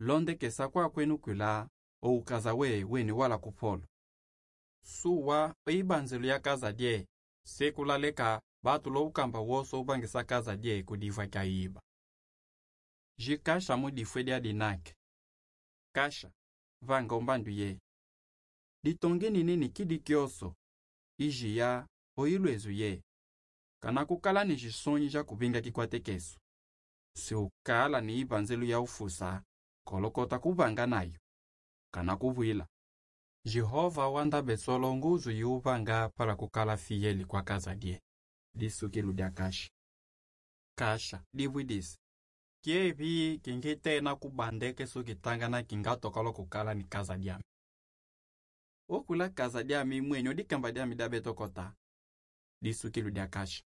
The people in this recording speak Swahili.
londe kesa kwa kwenu kula o ukaza weni wala kupolo. Suwa oibanzelu ya kaza die, sekula leka batulo ukamba woso ubangisa kaza die kudiva kaiba. Jikasha mudifwe dia dinake. Kasha, vanga umbandu ye. Ditongeni nini kidi kioso, iji ya oilwezu ye. Kana kukala ni jisonyi ja kubinga kikwate kesu. Si ukala ni ibanzelu ya ufusa, kolokota kubanga nayo. Kana kuvuila. Jehova wanda besolo nguzu yubanga para kukala fiyeli kwa kaza die. Disuki ludia kasha. Kasha, divuidisi. Kievi kingite na kubandeke sukitanga na kingatokalo kukala ni kaza diami. Okula kaza diami mwenyo dikamba diami dabetokota. Disuki ludia kasha.